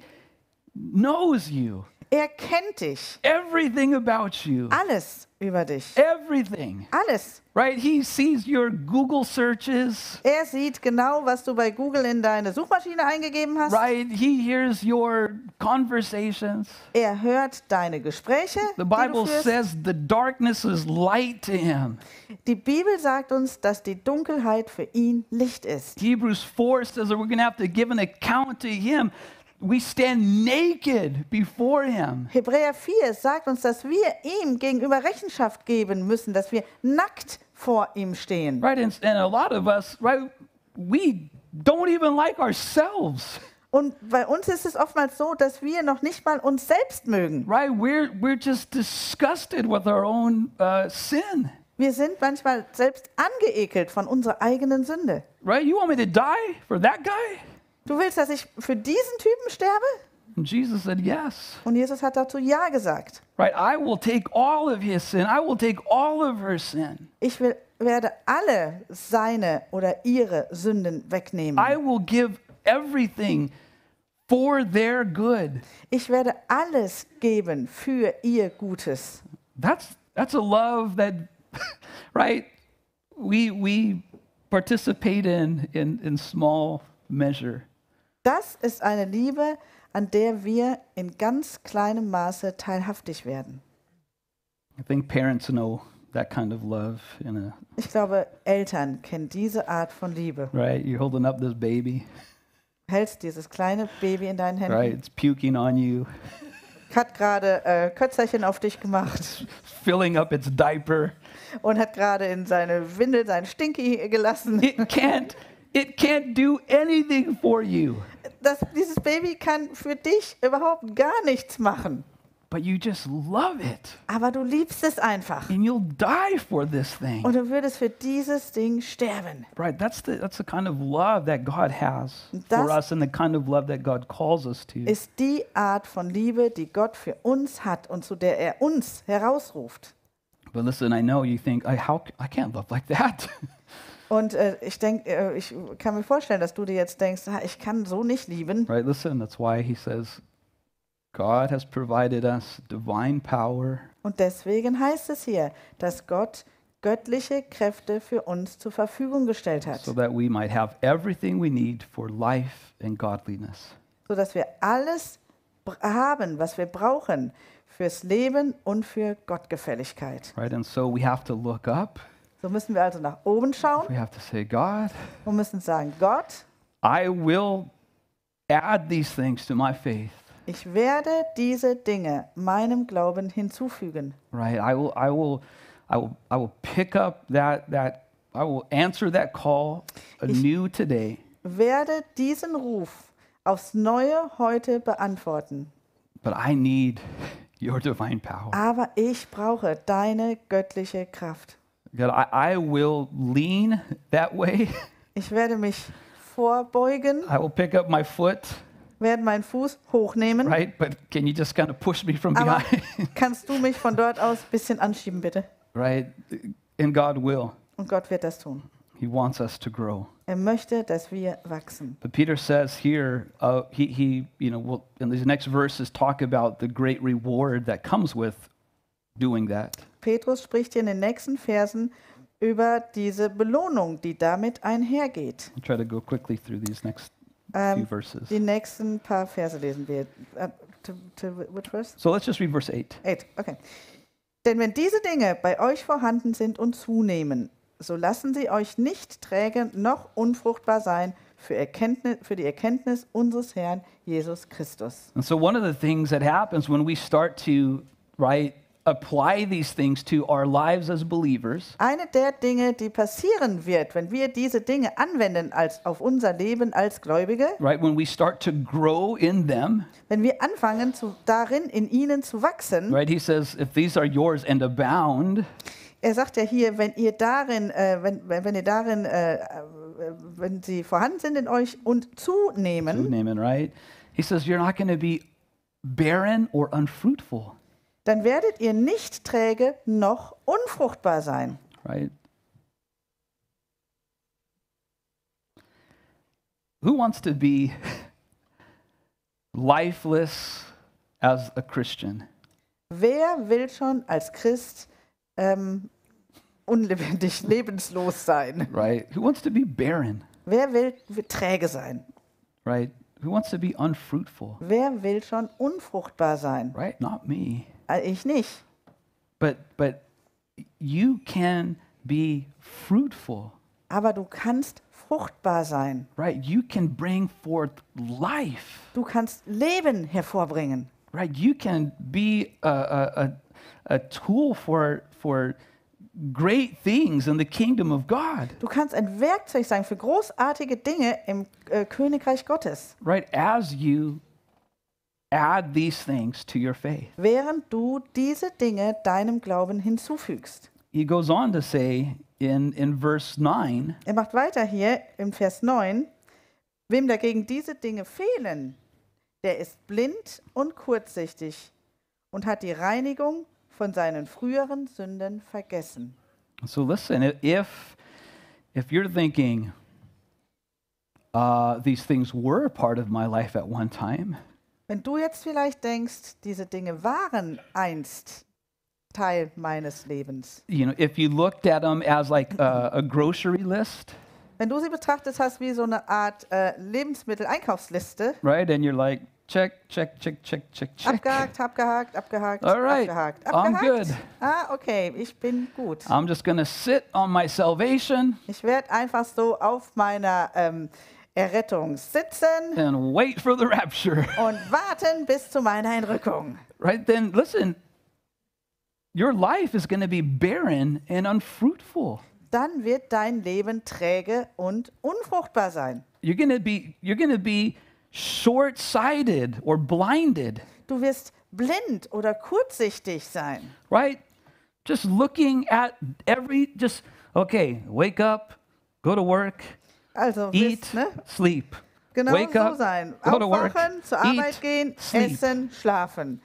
knows you. Er kennt dich. Everything about you. Alles über dich. Everything. Alles. Right, he sees your Google searches. Er sieht genau, was du bei Google in deine Suchmaschine eingegeben hast. Right, he hears your conversations. Er hört deine Gespräche, The die Bible du führst. says the darkness is light to him. Die Bibel sagt uns, dass die Dunkelheit für ihn Licht ist. Hebrews four says that we're going to have to give an account to him. We stand naked before him. Hebräer vier sagt uns, dass wir ihm gegenüber Rechenschaft geben müssen, dass wir nackt vor ihm stehen. Right, and, and a lot of us, right, we don't even like ourselves. Und bei uns ist es oftmals so, dass wir noch nicht mal uns selbst mögen. Right, we're we're just disgusted with our own uh, sin. Wir sind manchmal selbst angeekelt von unserer eigenen Sünde. Right, you want me to die for that guy? Du willst, dass ich für diesen Typen sterbe? And Jesus said, yes. Und Jesus hat dazu Ja gesagt. Right, I will take all of his sin. I will take all of her sin. Ich will, werde alle seine oder ihre Sünden wegnehmen. I will give everything for their good. Ich werde alles geben für ihr Gutes. That's that's a love that, right? We we participate in in in small measure. Das ist eine Liebe, an der wir in ganz kleinem Maße teilhaftig werden. I think parents know that kind of love in a Ich glaube, Eltern kennen diese Art von Liebe. right. You're holding up this baby, Hältst dieses kleine Baby in deinen Händen, right? It's puking on you, hat gerade äh, Kötzerchen auf dich gemacht filling up its diaper. und hat gerade in seine Windel seinen Stinky gelassen. It can't it can't do anything for you. Das, dieses Baby kann für dich überhaupt gar nichts machen. but you just love it. Aber du liebst es einfach. And you'll die for this thing. Und du würdest für dieses Ding sterben. Right? That's the, that's the kind of love that God has Das- for us and the kind of love that God calls us to. Ist die Art von Liebe, die Gott für uns hat und zu der er uns herausruft. But listen, I know you think, I, how, I can't love like that. Und äh, ich denke, äh, ich kann mir vorstellen, dass du dir jetzt denkst, ah, ich kann so nicht lieben. Right? Listen, that's why he says, God has provided us divine power Und deswegen heißt es hier, dass Gott göttliche Kräfte für uns zur Verfügung gestellt hat, so that we might have everything we need for life and godliness. sodass wir alles br- haben, was wir brauchen fürs Leben und für Gottgefälligkeit. Right? And so we have to look up. So müssen wir also nach oben schauen We have to say, God, und müssen sagen, Gott, I will add these things to my faith. ich werde diese Dinge meinem Glauben hinzufügen. Right? I will I will I will I will pick up that that I will answer that call anew today. Werde diesen Ruf aufs Neue heute beantworten. But I need your divine power. Aber ich brauche deine göttliche Kraft. God, I, I will lean that way. Ich werde mich vorbeugen, I will pick up my foot, werde meinen Fuß hochnehmen. right? But can you just kind of push me from Aber behind? kannst du mich von dort aus ein bisschen anschieben, bitte? Right? And God will. Und Gott wird das tun. He wants us to grow. Er möchte, dass wir wachsen. But Peter says here, uh, he, he, you know, will in these next verses talk about the great reward that comes with doing that. Petrus spricht hier in den nächsten Versen über diese Belohnung, die damit einhergeht. I'll try to go quickly through these next few Ähm, verses. die nächsten paar Verse lesen wir. Uh, to, to which verse? So let's just read verse eight. Eight, okay. Denn wenn diese Dinge bei euch vorhanden sind und zunehmen, so lassen sie euch nicht träge noch unfruchtbar sein für, Erkenntnis, für die Erkenntnis unseres Herrn Jesus Christus. And so one of the things that happens when we start to, right, apply these things to our lives as believers, Eine der Dinge, die passieren wird, wenn wir diese Dinge anwenden als auf unser Leben als Gläubige, right, when we start to grow in them, wenn wir anfangen, zu, darin in ihnen zu wachsen, right, he says, if these are yours and abound, er sagt ja hier, wenn ihr darin, äh, wenn, wenn wenn ihr darin, äh, äh, wenn sie vorhanden sind in euch und zunehmen, zunehmen, right? He says, you're not going to be barren or unfruitful, dann werdet ihr nicht träge noch unfruchtbar sein. right? Who wants to be lifeless as a Christian? Wer will schon als Christ ähm, unlebendig, lebenslos sein? Right? Who wants to be barren? Wer will träge sein? Right? Who wants to be unfruitful? Wer will schon unfruchtbar sein? Right? Not me. Äh, Ich nicht. But but you can be fruitful. Aber du kannst fruchtbar sein. Right? You can bring forth life. Du kannst Leben hervorbringen. Right? You can be a, a, a, a tool for for great things in the kingdom of God. Du kannst ein Werkzeug sein für großartige Dinge im äh, Königreich Gottes, Right? As you add these things to your faith. während du diese Dinge deinem Glauben hinzufügst. He goes on to say in, in verse nine, Er macht weiter hier im Vers neun, wem dagegen diese Dinge fehlen, der ist blind und kurzsichtig und hat die Reinigung von seinen früheren Sünden vergessen. so listen, if if you're thinking uh, these things were a part of my life at one time, Wenn du jetzt vielleicht denkst, diese Dinge waren einst Teil meines Lebens. you know, if you looked at them as like a, a grocery list, Wenn du sie betrachtet hast wie so eine Art äh, Lebensmittel-Einkaufsliste, right, and you're like check, check, check, check, check, check. abgehakt, abgehakt, abgehakt, All right, abgehakt, I'm abgehakt. good. Ah, okay, ich bin gut. I'm just gonna sit on my salvation Ich werde einfach so auf meiner ähm, Errettung sitzen and wait for the rapture. und warten bis zu meiner Einrückung. Right? Then listen, your life is going to be barren and unfruitful. Dann wird dein Leben träge und unfruchtbar sein. You're going to be you're going to be short-sighted or blinded. du wirst blind oder kurzsichtig sein. right? Just looking at every, just, okay, wake up, go to work, Also eat, wirst, ne? sleep. Genau Wake so up, sein. go to work, Aufwachen, zur Arbeit eat, gehen, sleep. essen, schlafen.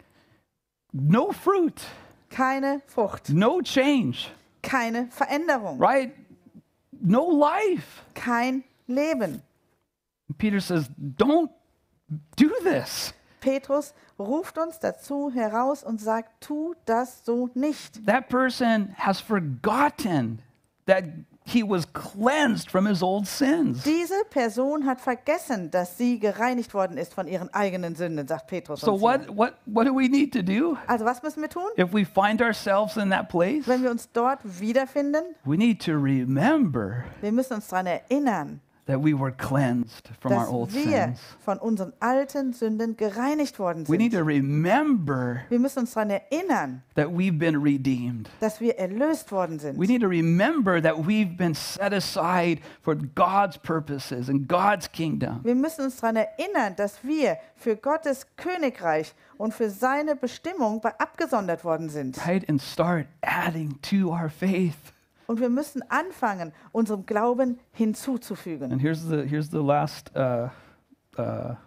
No fruit, Keine Frucht, no change, keine Veränderung, right? No life. kein Leben. Peter says, don't do this. Petrus ruft uns dazu heraus und sagt, tu das so nicht. That person has forgotten that he was cleansed from his old sins. Diese Person hat vergessen, dass sie gereinigt worden ist von ihren eigenen Sünden, sagt Petrus So uns what, hier. what, what do we need to do Also was müssen wir tun? if we find ourselves in that place? Wenn wir uns dort wiederfinden, We need to remember wir müssen uns daran erinnern, that we were cleansed from our dass old wir sins. von unseren alten Sünden gereinigt worden We need to sind. remember Wir müssen uns daran erinnern, that we've been redeemed. dass wir erlöst worden sind. We need to remember that we've been set aside for God's purposes and God's kingdom. Wir müssen uns daran erinnern, dass wir für Gottes Königreich und für seine Bestimmung bei- abgesondert worden sind. Right? And start adding to our faith. Und wir müssen anfangen, unserem Glauben hinzuzufügen. And here's the, here's the last uh, uh,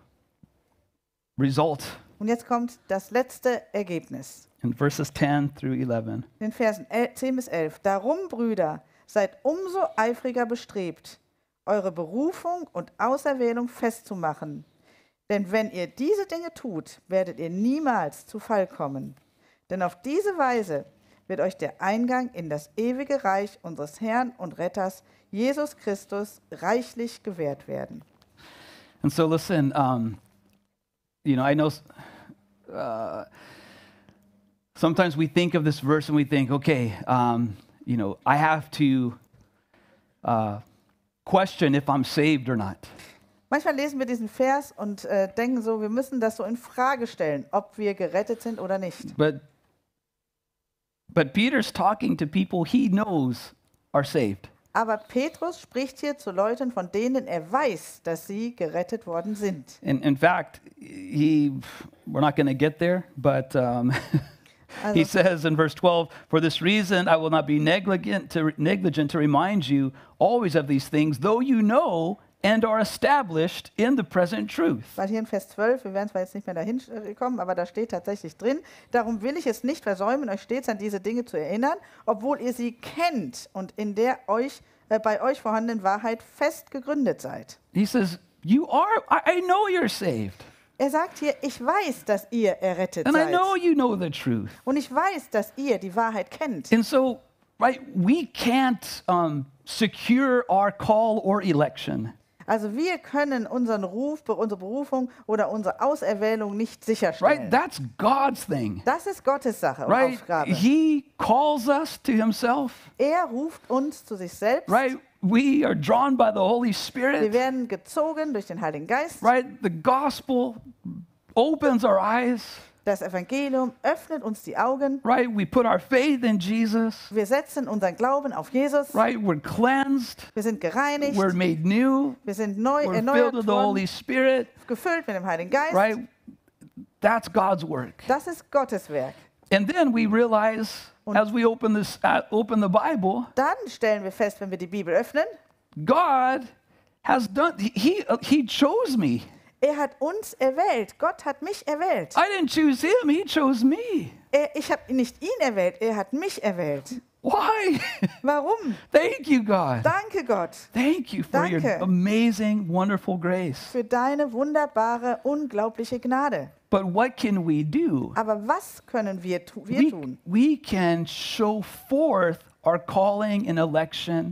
result Und jetzt kommt das letzte Ergebnis. in verses ten through eleven. In den Versen el- zehn bis elf. Darum, Brüder, seid umso eifriger bestrebt, eure Berufung und Auserwählung festzumachen. Denn wenn ihr diese Dinge tut, werdet ihr niemals zu Fall kommen. Denn auf diese Weise wird euch der Eingang in das ewige Reich unseres Herrn und Retters, Jesus Christus, reichlich gewährt werden. And so, listen, um, you know, I know uh, sometimes we think of this verse and we think, okay, um, you know, I have to uh, question if I'm saved or not. Manchmal lesen wir diesen Vers und äh, denken so, wir müssen das so in Frage stellen, ob wir gerettet sind oder nicht. But, but Peter's talking to people he knows are saved. Aber Petrus spricht hier zu Leuten, von denen er weiß, dass sie gerettet worden sind. In, in fact, he, we're not going to get there, but um, he Also, says in verse twelve, for this reason I will not be negligent to, negligent to remind you always of these things, though you know and are established in the present truth. weil hier in Vers zwölf, wir werden zwar jetzt nicht mehr dahin äh, kommen, aber da steht tatsächlich drin, darum will ich es nicht versäumen, euch stets an diese Dinge zu erinnern, obwohl ihr sie kennt und in der euch, äh, bei euch vorhandenen Wahrheit fest gegründet seid. He says, you are, I, I know you're saved. Er sagt hier, ich weiß, dass ihr errettet And I seid. know you know the truth. Und ich weiß, dass ihr die Wahrheit kennt. And so, right, we can't um, secure our call or election. Also wir können unseren Ruf, unsere Berufung oder unsere Auserwählung nicht Right? sicherstellen. That's God's thing. Das ist Gottes Sache und Right? Aufgabe. He calls us to himself. Er ruft uns zu sich selbst. Right? We are drawn by the Holy Wir Spirit. werden gezogen durch den Heiligen Geist. Right? The gospel opens our eyes. Das Evangelium öffnet uns die Augen. Right? We put our faith in Jesus. Wir setzen unseren Glauben auf Jesus. Right? We're cleansed. Wir sind gereinigt. We're made new. Wir sind neu, We're erneuert filled with the Holy worden, Spirit. gefüllt mit dem Heiligen Geist. Right? That's God's work. Das ist Gottes Werk. And then we realize as we open this uh, open the Bible, Dann stellen wir fest, wenn wir die Bibel öffnen, God has done he he chose me. er hat uns erwählt. Gott hat mich erwählt. I didn't choose him, he chose me. Er, ich habe nicht ihn erwählt, er hat mich erwählt. Why? Warum? Thank you, God. Danke, Gott, Thank you for your Danke. amazing, wonderful grace. für deine wunderbare, unglaubliche Gnade. But what can we do? Aber was können wir, tu wir We, tun? we can show forth our calling and election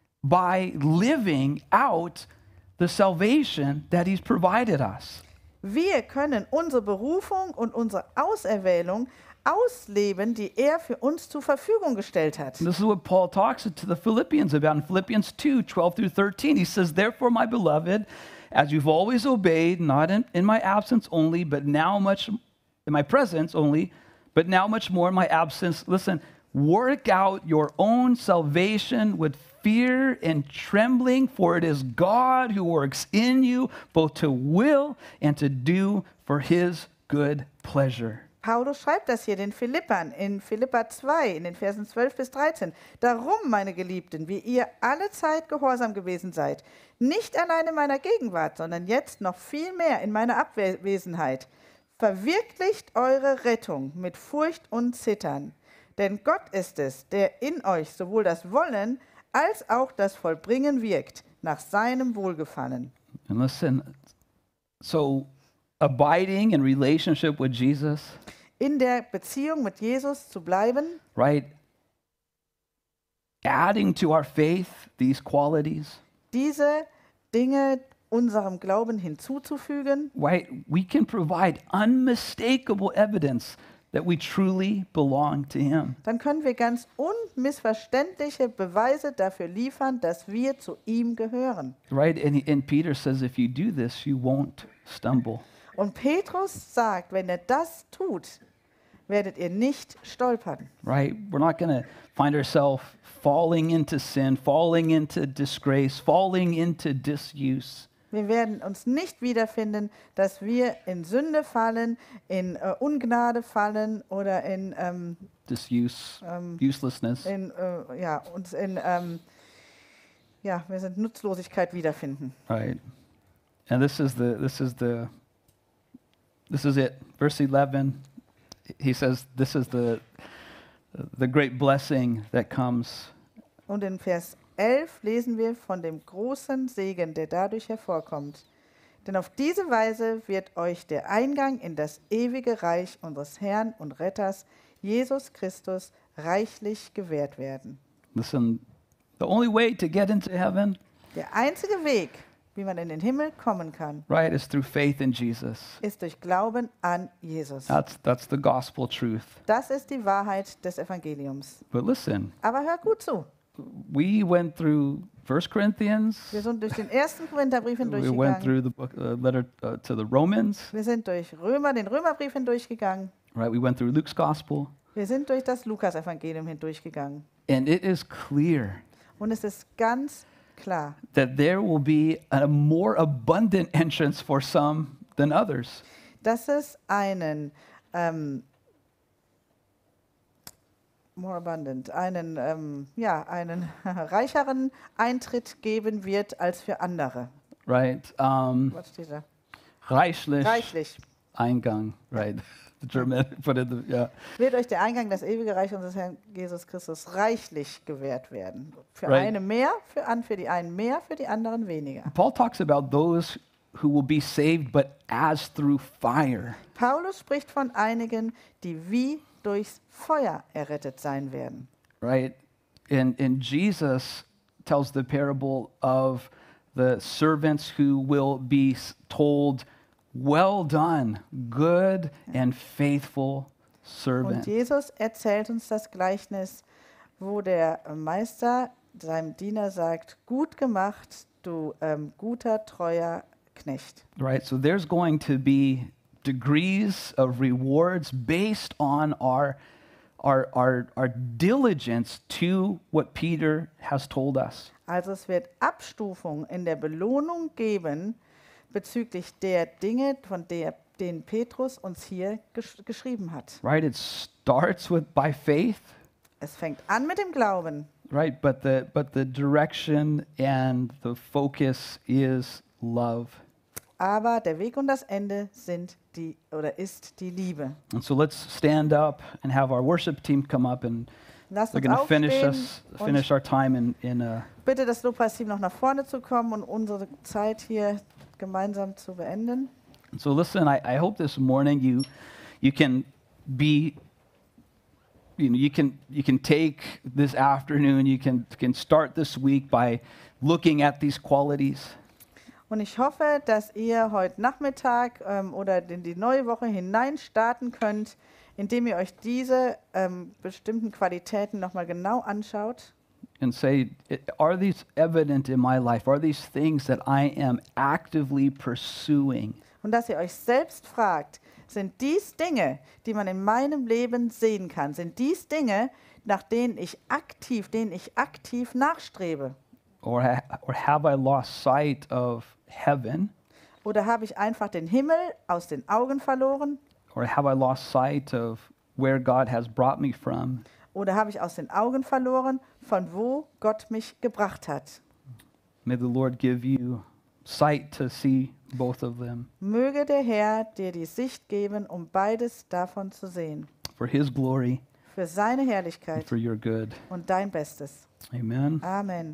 by living out the salvation that he's provided us. Wir können unsere Berufung und unsere Auserwählung ausleben, die er für uns zur Verfügung gestellt hat. And this is what Paul talks to the Philippians about in Philippians two, twelve through thirteen. He says, therefore, my beloved, as you've always obeyed, not in, in my absence only, but now much in my presence only, but now much more in my absence. Listen, work out your own salvation with fear and trembling, for it is God who works in you both to will and to do for his good pleasure. Paulus schreibt das hier den Philippern in Philipper zwei, in den Versen zwölf bis dreizehn. Darum, meine Geliebten, wie ihr alle Zeit gehorsam gewesen seid, nicht allein in meiner Gegenwart, sondern jetzt noch viel mehr in meiner Abwesenheit, verwirklicht eure Rettung mit Furcht und Zittern. Denn Gott ist es, der in euch sowohl das Wollen als auch das Vollbringen wirkt, nach seinem Wohlgefallen. And listen, so abiding in relationship with Jesus, In der Beziehung mit Jesus zu bleiben, right? Adding to our faith these qualities, diese Dinge unserem Glauben hinzuzufügen, right? We can provide unmistakable evidence that we truly belong to Him. dann können wir ganz unmissverständliche Beweise dafür liefern, dass wir zu ihm gehören. Right? And, and Peter says, if you do this, you won't stumble. Und Petrus sagt, wenn er das tut, werdet ihr nicht stolpern. Right? We're not going to find ourselves falling into sin, falling into disgrace, falling into disuse. Wir werden uns nicht wiederfinden, dass wir in Sünde fallen, in äh, Ungnade fallen oder in, ähm, Disuse, ähm, uselessness. in äh, ja, uns in ähm, ja, wir sind Nutzlosigkeit wiederfinden. Right? And this is the this is the this is it. Verse eleven. He says, "This is the the great blessing that comes." Und in Vers elf lesen wir von dem großen Segen, der dadurch hervorkommt. Denn auf diese Weise wird euch der Eingang in das ewige Reich unseres Herrn und Retters, Jesus Christus, reichlich gewährt werden. Listen, the only way to get into heaven, Der einzige Weg, wie man in den Himmel kommen kann, right, is through faith in Jesus. ist durch Glauben an Jesus. That's that's the gospel truth. Das ist die Wahrheit des Evangeliums. But listen, Aber hör gut zu. we went through First Corinthians. Wir sind durch den ersten Korintherbrief We went hindurchgegangen. through the book, uh, letter uh, to the Romans. Wir sind durch Römer, den Römerbrief hindurchgegangen. Right, we went through Luke's gospel, Wir sind durch das Lukas-Evangelium hindurchgegangen. and it is clear Und es ist ganz klar, that there will be a more abundant entrance for some than others. dass es einen ähm, more abundant, einen, ähm, ja, einen reicheren Eintritt geben wird als für andere. Right, um, Was steht da? reichlich Reichlich Eingang. Right, the German put it. The, yeah, wird euch der Eingang in das ewige Reich unseres Herrn Jesus Christus reichlich gewährt werden. Für Right. eine mehr, für, an, für die einen mehr, für die anderen weniger. Paul talks about those who will be saved, but as through fire. Paulus spricht von einigen, die wie durchs Feuer errettet sein werden. Right, and and Jesus tells the parable of the servants who will be s- told, "Well done, good and faithful Und servant." Jesus erzählt uns das Gleichnis, wo der Meister seinem Diener sagt, gut gemacht, du ähm, guter, treuer Knecht. Right, so there's going to be degrees of rewards based on our, our, our, our diligence to what Peter has told us. Also es wird Abstufungen in der Belohnung geben bezüglich der Dinge, von der, denen Petrus uns hier gesch geschrieben hat. Right, it starts with by faith, Es fängt an mit dem Glauben, right, but the, but the direction and the focus is love. aber der Weg und das Ende sind die oder ist die Liebe. And so let's stand up and have our worship team come up, and Lasst they're uns going to finish aufstehen us, und finish our time in, in uh, bitte das Lobpreisteam noch nach vorne zu kommen und unsere Zeit hier gemeinsam zu beenden. So listen, I, I hope this morning you you can be you know you can you can take this afternoon, you can can start this week by looking at these qualities. Und ich hoffe, dass ihr heute Nachmittag ähm, oder in die neue Woche hinein starten könnt, indem ihr euch diese ähm, bestimmten Qualitäten nochmal genau anschaut And say, are these evident in my life? Are these things that I am actively pursuing? und dass ihr euch selbst fragt, sind dies Dinge, die man in meinem Leben sehen kann? Sind dies Dinge, nach denen ich aktiv, denen ich aktiv nachstrebe? Or, ha- or have I lost sight of heaven? Oder habe ich einfach den Himmel aus den Augen verloren? Or have I lost sight of where God has brought me from? Oder habe ich aus den Augen verloren, von wo Gott mich gebracht hat? May the Lord give you sight to see both of them Möge der Herr dir die Sicht geben, um beides davon zu sehen. for His glory Für seine and Herrlichkeit for your good. und dein Bestes. Amen. Amen.